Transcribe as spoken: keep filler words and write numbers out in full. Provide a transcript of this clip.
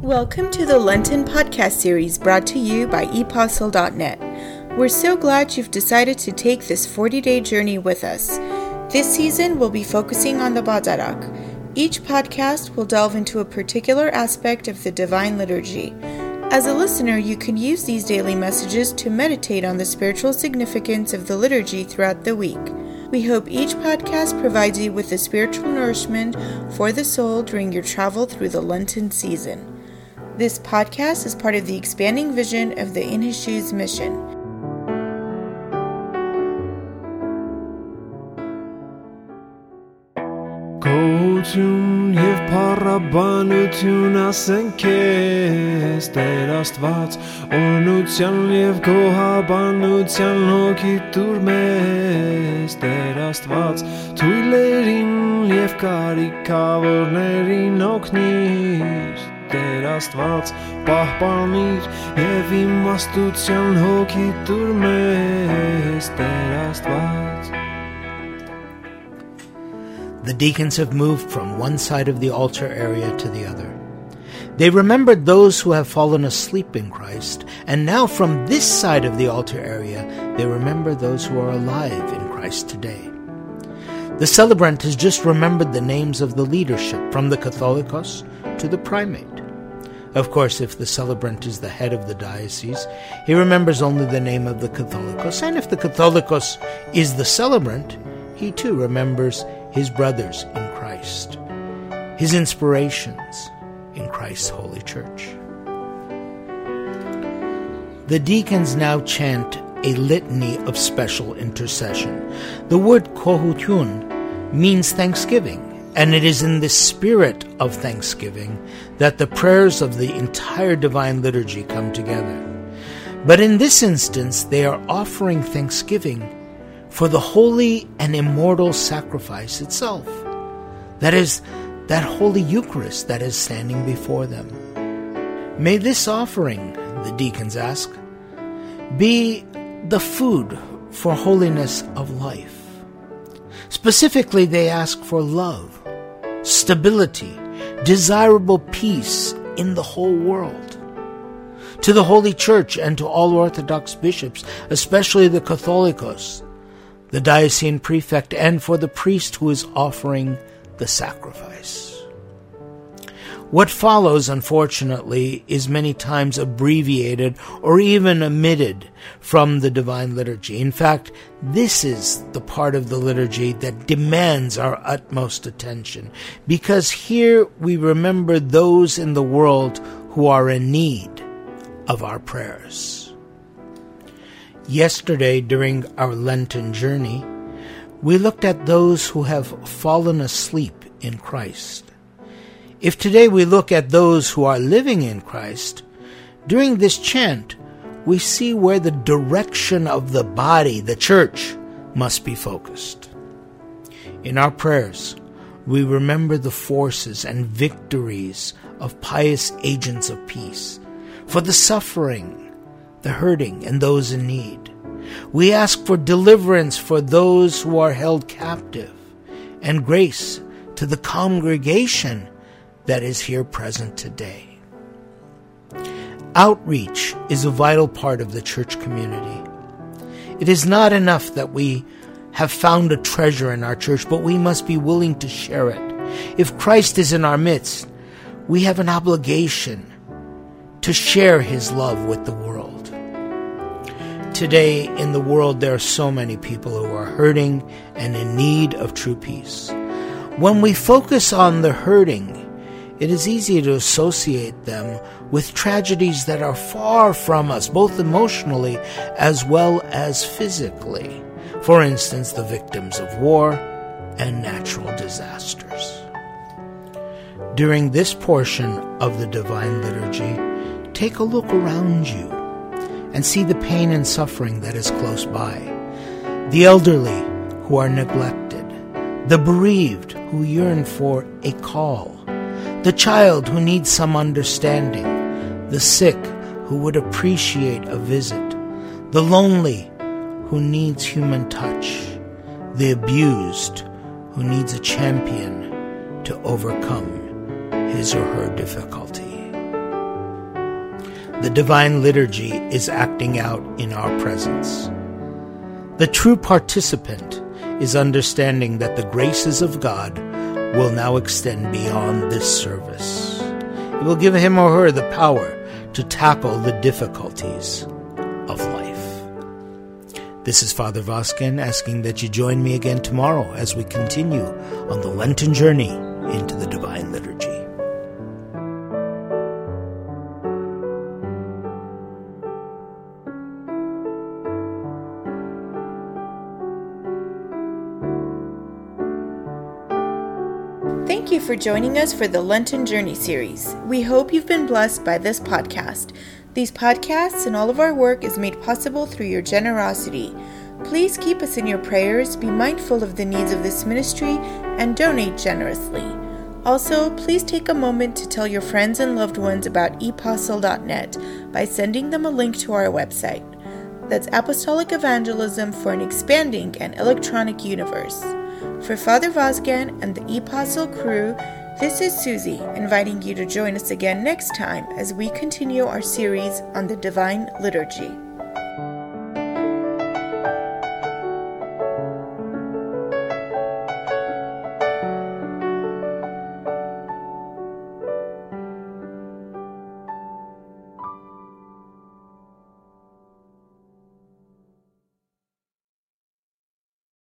Welcome to the Lenten podcast series brought to you by e postle dot net. We're so glad you've decided to take this forty-day journey with us. This season, we'll be focusing on the Badarak. Each podcast will delve into a particular aspect of the Divine Liturgy. As a listener, you can use these daily messages to meditate on the spiritual significance of the liturgy throughout the week. We hope each podcast provides you with the spiritual nourishment for the soul during your travel through the Lenten season. This podcast is part of the expanding vision of the In His Shoes mission. Kotun jev parabanu tuna senkes derast vat ornu tjan jev kohabanu tjan lokitur mes derast vat tuilerin jev karikavor lerin oknis derast vat pahpanir jev imastu tjan lokitur mes derast vat. The deacons have moved from one side of the altar area to the other. They remembered those who have fallen asleep in Christ, and now from this side of the altar area, they remember those who are alive in Christ today. The celebrant has just remembered the names of the leadership, from the Catholicos to the primate. Of course, if the celebrant is the head of the diocese, he remembers only the name of the Catholicos, and if the Catholicos is the celebrant, he too remembers his brothers in Christ, his inspirations in Christ's holy church. The deacons now chant a litany of special intercession. The word kohutun means thanksgiving, and it is in the spirit of thanksgiving that the prayers of the entire Divine Liturgy come together. But in this instance, they are offering thanksgiving for the holy and immortal sacrifice itself. That is, that holy Eucharist that is standing before them. May this offering, the deacons ask, be the food for holiness of life. Specifically, they ask for love, stability, desirable peace in the whole world. To the Holy Church and to all Orthodox bishops, especially the Catholicos, the diocesan prefect, and for the priest who is offering the sacrifice. What follows, unfortunately, is many times abbreviated or even omitted from the Divine Liturgy. In fact, this is the part of the liturgy that demands our utmost attention, because here we remember those in the world who are in need of our prayers. Yesterday, during our Lenten journey, we looked at those who have fallen asleep in Christ. If today we look at those who are living in Christ, during this chant, we see where the direction of the body, the church, must be focused. In our prayers, we remember the forces and victories of pious agents of peace, for the suffering, the hurting, and those in need. We ask for deliverance for those who are held captive, and grace to the congregation that is here present today. Outreach is a vital part of the church community. It is not enough that we have found a treasure in our church, but we must be willing to share it. If Christ is in our midst, we have an obligation to share His love with the world. Today in the world, there are so many people who are hurting and in need of true peace. When we focus on the hurting, it is easy to associate them with tragedies that are far from us, both emotionally as well as physically. For instance, the victims of war and natural disasters. During this portion of the Divine Liturgy, take a look around you and see the pain and suffering that is close by. The elderly who are neglected, the bereaved who yearn for a call, the child who needs some understanding, the sick who would appreciate a visit, the lonely who needs human touch, the abused who needs a champion to overcome his or her difficulty. the divine liturgy is acting out in our presence. The true participant is understanding that the graces of God will now extend beyond this service. It will give him or her the power to tackle the difficulties of life. This is Father Voskin asking that you join me again tomorrow as we continue on the Lenten journey into the Divine Liturgy. Thank you for joining us for the Lenten Journey series. We hope you've been blessed by this podcast. These podcasts and all of our work is made possible through your generosity. Please keep us in your prayers, be mindful of the needs of this ministry, and donate generously. Also, please take a moment to tell your friends and loved ones about e postle dot net by sending them a link to our website. That's Apostolic Evangelism for an expanding and electronic universe. For Father Vosgan and the E-Postle crew, this is Susie, inviting you to join us again next time as we continue our series on the Divine Liturgy.